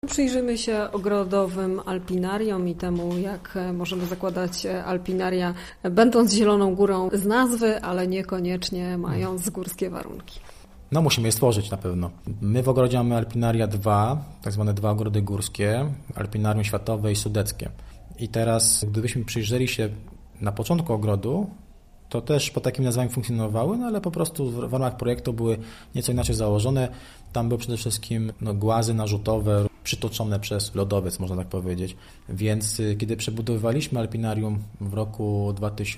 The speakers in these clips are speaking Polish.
Przyjrzymy się ogrodowym alpinariom i temu, jak możemy zakładać alpinaria, będąc Zieloną Górą z nazwy, ale niekoniecznie mając górskie warunki. No musimy je stworzyć na pewno. My w ogrodzie mamy alpinaria 2, tak zwane 2 ogrody górskie, alpinarium światowe i sudeckie. I teraz, gdybyśmy przyjrzeli się na początku ogrodu, to też pod takim nazwaniem funkcjonowały, no ale po prostu w ramach projektu były nieco inaczej założone. Tam były przede wszystkim głazy narzutowe, przytoczone przez lodowiec, można tak powiedzieć. Więc kiedy przebudowywaliśmy alpinarium w roku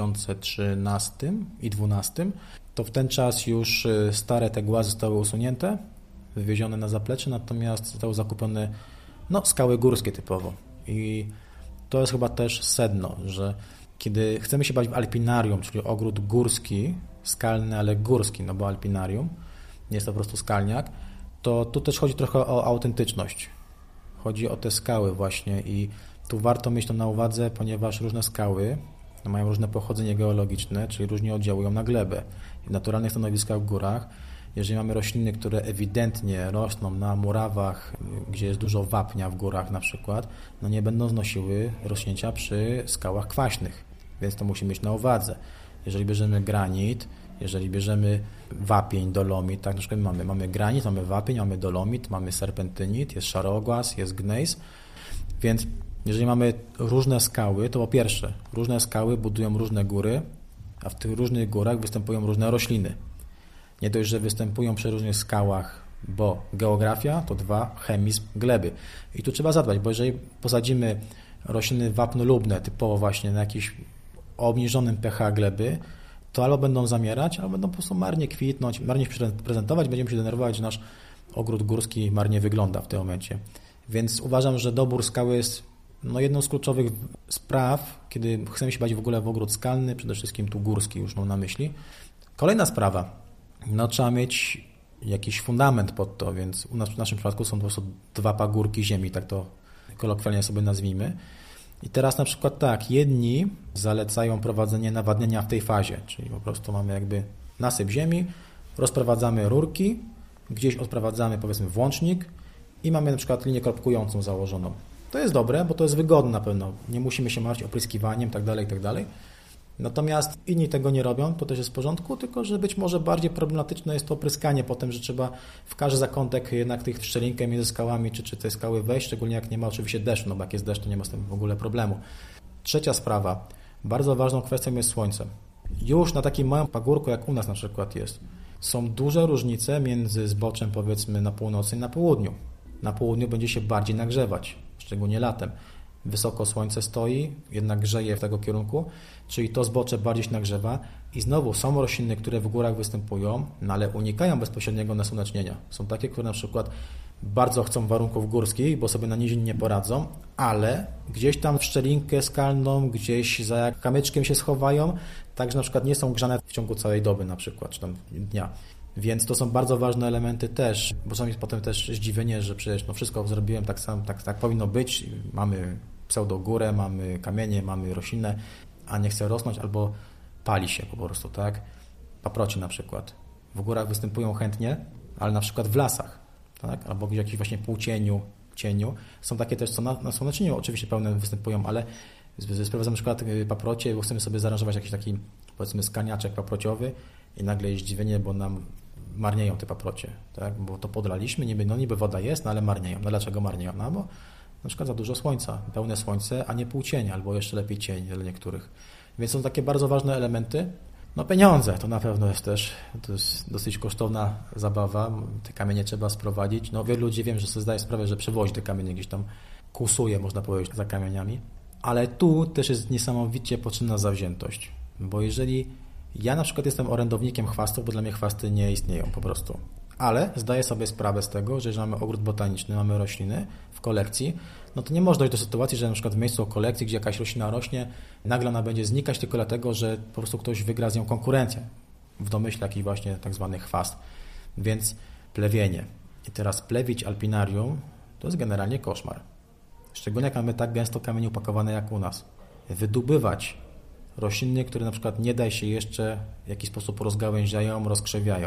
2013 i 2012, to w ten czas już stare te głazy zostały usunięte, wywiezione na zaplecze, natomiast zostały zakupione skały górskie typowo. I to jest chyba też sedno, że kiedy chcemy się bawić w alpinarium, czyli ogród górski, skalny, ale górski, no bo alpinarium, nie jest to po prostu skalniak, to tu też chodzi trochę o autentyczność. Chodzi o te skały właśnie i tu warto mieć to na uwadze, ponieważ różne skały mają różne pochodzenie geologiczne, czyli różnie oddziałują na glebę. W naturalnych stanowiskach w górach, jeżeli mamy rośliny, które ewidentnie rosną na murawach, gdzie jest dużo wapnia w górach na przykład, no nie będą znosiły rośnięcia przy skałach kwaśnych, więc to musimy mieć na uwadze. Jeżeli bierzemy granit, jeżeli bierzemy wapień, dolomit, tak na przykład mamy granit, mamy wapień, mamy dolomit, mamy serpentynit, jest szarogłaz, jest gnejs, więc jeżeli mamy różne skały, to po pierwsze, różne skały budują różne góry, a w tych różnych górach występują różne rośliny. Nie dość, że występują przy różnych skałach, bo geografia, to 2, chemizm gleby. I tu trzeba zadbać, bo jeżeli posadzimy rośliny wapnolubne, typowo właśnie na jakimś obniżonym pH gleby, to albo będą zamierać, albo będą po prostu marnie kwitnąć, marnie się prezentować, będziemy się denerwować, że nasz ogród górski marnie wygląda w tym momencie. Więc uważam, że dobór skały jest jedną z kluczowych spraw, kiedy chcemy się bawić w ogóle w ogród skalny, przede wszystkim tu górski już mam na myśli. Kolejna sprawa, trzeba mieć jakiś fundament pod to, więc w naszym przypadku są po prostu 2 pagórki ziemi, tak to kolokwialnie sobie nazwijmy. I teraz na przykład tak, jedni zalecają prowadzenie nawadniania w tej fazie, czyli po prostu mamy jakby nasyp ziemi, rozprowadzamy rurki, gdzieś odprowadzamy powiedzmy włącznik i mamy na przykład linię kropkującą założoną. To jest dobre, bo to jest wygodne na pewno, nie musimy się martwić opryskiwaniem itd. Natomiast inni tego nie robią, to też jest w porządku, tylko że być może bardziej problematyczne jest to opryskanie potem, że trzeba w każdy zakątek jednak tych szczelinkę między skałami czy tej skały wejść, szczególnie jak nie ma oczywiście deszczu, bo jak jest deszcz, to nie ma z tym w ogóle problemu. Trzecia sprawa, bardzo ważną kwestią jest słońce. Już na takim małym pagórku, jak u nas na przykład jest, są duże różnice między zboczem powiedzmy na północy i na południu. Na południu będzie się bardziej nagrzewać, szczególnie latem. Wysoko słońce stoi, jednak grzeje w tego kierunku, czyli to zbocze bardziej się nagrzewa i znowu są rośliny, które w górach występują, ale unikają bezpośredniego nasłonecznienia. Są takie, które na przykład bardzo chcą warunków górskich, bo sobie na nizinie nie poradzą, ale gdzieś tam w szczelinkę skalną, gdzieś za kamyczkiem się schowają, także na przykład nie są grzane w ciągu całej doby na przykład, czy tam dnia. Więc to są bardzo ważne elementy też, bo są potem też zdziwienie, że przecież wszystko zrobiłem tak samo, tak powinno być. Mamy pseudogórę, mamy kamienie, mamy roślinę, a nie chce rosnąć albo pali się po prostu, tak? Paprocie na przykład. W górach występują chętnie, ale na przykład w lasach, tak? Albo w jakimś właśnie półcieniu, cieniu. Są takie też, co na słonecznieniu oczywiście pełne występują, ale sprawdzam na przykład paprocie, bo chcemy sobie zaaranżować jakiś taki, powiedzmy, skalniaczek paprociowy i nagle jest zdziwienie, bo nam marnieją te paprocie, tak? Bo to podlaliśmy, niby woda jest, ale marnieją. No dlaczego marnieją? No bo na przykład za dużo słońca, pełne słońce, a nie półcień, albo jeszcze lepiej cień dla niektórych. Więc są takie bardzo ważne elementy. Pieniądze to na pewno jest też, to jest dosyć kosztowna zabawa, te kamienie trzeba sprowadzić. Wielu ludzi wiem, że sobie zdaje sprawę, że przewozi te kamienie gdzieś tam, kłusuje, można powiedzieć, za kamieniami. Ale tu też jest niesamowicie potrzebna zawziętość, bo jeżeli ja na przykład jestem orędownikiem chwastów, bo dla mnie chwasty nie istnieją po prostu. Ale zdaję sobie sprawę z tego, że jeżeli mamy ogród botaniczny, mamy rośliny w kolekcji, to nie może dojść do sytuacji, że na przykład w miejscu kolekcji, gdzie jakaś roślina rośnie, nagle ona będzie znikać tylko dlatego, że po prostu ktoś wygra z nią konkurencję. W domyśle jakiś właśnie tak zwany chwast. Więc plewienie. I teraz plewić alpinarium to jest generalnie koszmar. Szczególnie jak mamy tak gęsto kamienie upakowane jak u nas. Wydobywać rośliny, które na przykład nie da się jeszcze w jakiś sposób rozgałęziają, rozkrzewiają.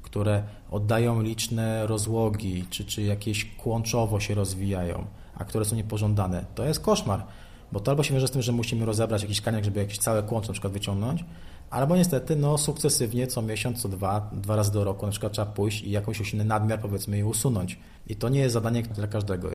które oddają liczne rozłogi, czy jakieś kłączowo się rozwijają, a które są niepożądane, to jest koszmar, bo to albo się wiąże z tym, że musimy rozebrać jakiś kaniak, żeby jakieś całe kłącze na przykład wyciągnąć, albo niestety sukcesywnie co miesiąc, co dwa razy do roku na przykład trzeba pójść i jakąś roślinę nadmiar powiedzmy jej usunąć. I to nie jest zadanie dla każdego.